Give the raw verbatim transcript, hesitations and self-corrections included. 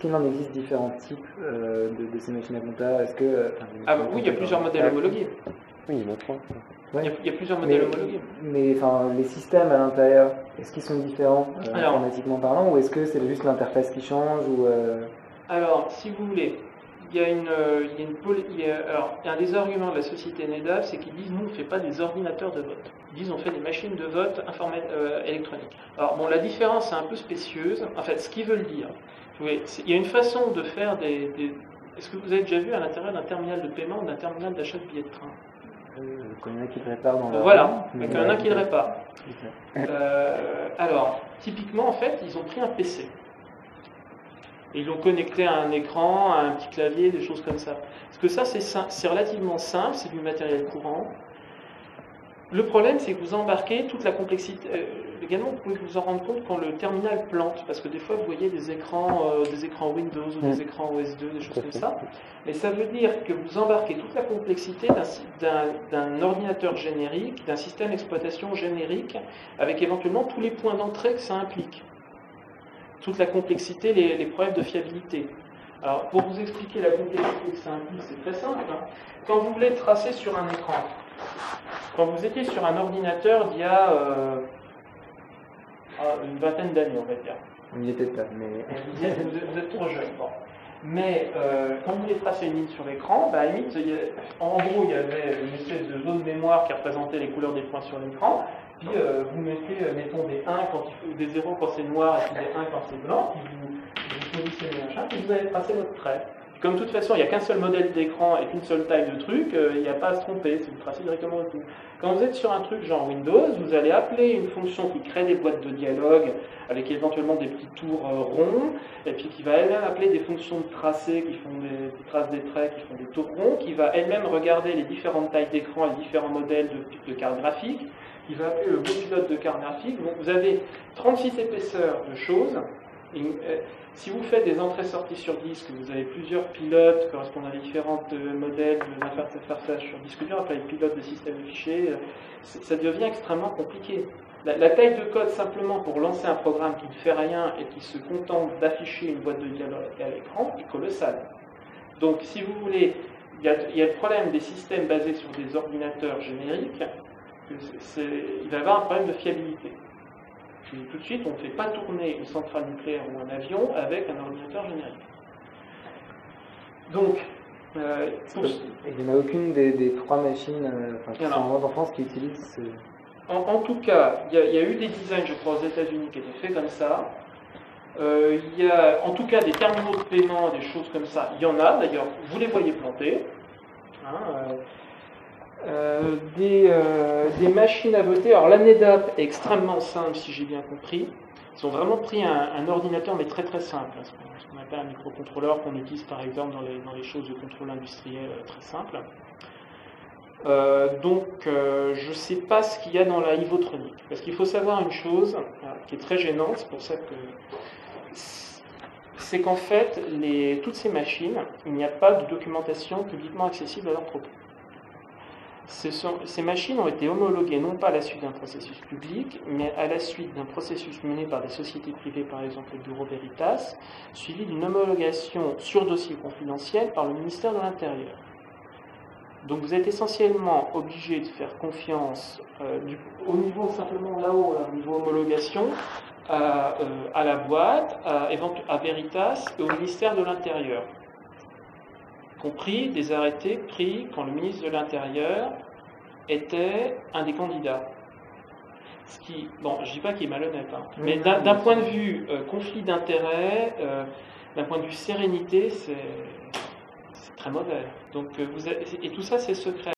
qu'il en existe différents types euh, de, de ces machines à compta? Est-ce que, enfin, ah, oui, il y a plusieurs modèles homologués. Oui, il y en a trois. Ouais. Il, y a, il y a plusieurs modèles mais, homologués. Mais enfin, les systèmes à l'intérieur, est-ce qu'ils sont différents euh, Alors, informatiquement parlant, ou est-ce que c'est juste l'interface qui change ou, euh... Alors, si vous voulez, il y a une, il y a une il y a, alors, un des arguments de la société NetApp, c'est qu'ils disent nous on ne fait pas des ordinateurs de vote. Ils disent on fait des machines de vote euh, électroniques. Alors bon, la différence est un peu spécieuse. En fait, ce qu'ils veulent dire, vous voyez, il y a une façon de faire des, des... Est-ce que vous avez déjà vu à l'intérieur d'un terminal de paiement ou d'un terminal d'achat de billets de train? Euh, il y en a qui le réparent dans la Voilà, rue, mais il y en a qui le réparent. Okay. Euh, alors, typiquement, en fait, ils ont pris un P C. Et ils l'ont connecté à un écran, à un petit clavier, des choses comme ça. Parce que ça, c'est relativement simple, c'est du matériel courant. Le problème, c'est que vous embarquez toute la complexité. Euh, également, vous pouvez vous en rendre compte quand le terminal plante, parce que des fois, vous voyez des écrans, euh, des écrans Windows ou des écrans O S deux, des choses comme ça. Mais ça veut dire que vous embarquez toute la complexité d'un ordinateur générique, d'un système d'exploitation générique, avec éventuellement tous les points d'entrée que ça implique. Toute la complexité, les, les problèmes de fiabilité. Alors, pour vous expliquer la complexité que ça implique, c'est très simple. Hein. Quand vous voulez tracer sur un écran, quand vous étiez sur un ordinateur d'il y a euh, une vingtaine d'années, on va dire. On n'y était pas, mais... Vous êtes, vous êtes trop jeune. Bon. Mais euh, quand vous voulez tracer une ligne sur l'écran, bah, à la limite, il y a, en gros, il y avait une espèce de zone mémoire qui représentait les couleurs des points sur l'écran. Puis euh, vous mettez, euh, mettons, des un quand il faut, des zéro quand c'est noir et puis des un quand c'est blanc, puis vous, vous positionnez un machin, puis vous allez tracer votre trait. Comme de toute façon, il n'y a qu'un seul modèle d'écran et qu'une seule taille de truc, euh, il n'y a pas à se tromper, si vous tracez directement le tout. Quand vous êtes sur un truc genre Windows, vous allez appeler une fonction qui crée des boîtes de dialogue avec éventuellement des petits tours euh, ronds, et puis qui va elle-même appeler des fonctions de tracé qui font des, qui tracent des traits, qui font des tours ronds, qui va elle-même regarder les différentes tailles d'écran, les différents modèles de, de cartes graphiques, qui va appeler le beau pilote de carte graphique. Donc vous avez trente-six épaisseurs de choses. Et, euh, si vous faites des entrées-sorties sur disque, vous avez plusieurs pilotes correspondant à différents euh, modèles d'interfaçage sur disque dur, après les pilotes de système de fichiers, euh, ça devient extrêmement compliqué. La, la taille de code simplement pour lancer un programme qui ne fait rien et qui se contente d'afficher une boîte de dialogue à l'écran est colossale. Donc si vous voulez, il y, a, il y a le problème des systèmes basés sur des ordinateurs génériques, c'est, il va y avoir un problème de fiabilité. Et tout de suite, on ne fait pas tourner une centrale nucléaire ou un avion avec un ordinateur générique. Donc, euh, pour... il n'y en a aucune des, des trois machines euh, enfin, qui sont en vente en France qui utilisent ce... En, en tout cas, il y, y a eu des designs, je crois, aux États-Unis qui étaient faits comme ça. Euh, il y a en tout cas des terminaux de paiement, des choses comme ça. Il y en a, d'ailleurs, vous les voyez planter. Hein, euh, Euh, des, euh, des machines à voter. Alors la NetApp est extrêmement simple, si j'ai bien compris. Ils ont vraiment pris un, un ordinateur, mais très très simple, hein, ce qu'on appelle un microcontrôleur qu'on utilise par exemple dans les, dans les choses de contrôle industriel euh, très simples. Euh, donc euh, je ne sais pas ce qu'il y a dans la Ivotronic, parce qu'il faut savoir une chose euh, qui est très gênante, c'est pour ça que c'est qu'en fait, les, toutes ces machines, il n'y a pas de documentation publiquement accessible à leur propos. Ce sont, ces machines ont été homologuées non pas à la suite d'un processus public, mais à la suite d'un processus mené par des sociétés privées, par exemple le Bureau Veritas, suivi d'une homologation sur dossier confidentiel par le ministère de l'Intérieur. Donc vous êtes essentiellement obligé de faire confiance euh, du, au niveau simplement là-haut, au niveau homologation, à, euh, à la boîte, à, à Veritas et au ministère de l'Intérieur. Compris des arrêtés pris quand le ministre de l'Intérieur était un des candidats. Ce qui, bon, je ne dis pas qu'il est malhonnête, hein, oui, mais d'un, d'un point de vue euh, conflit d'intérêts, euh, d'un point de vue sérénité, c'est très mauvais. Donc, euh, vous avez, et tout ça, c'est secret.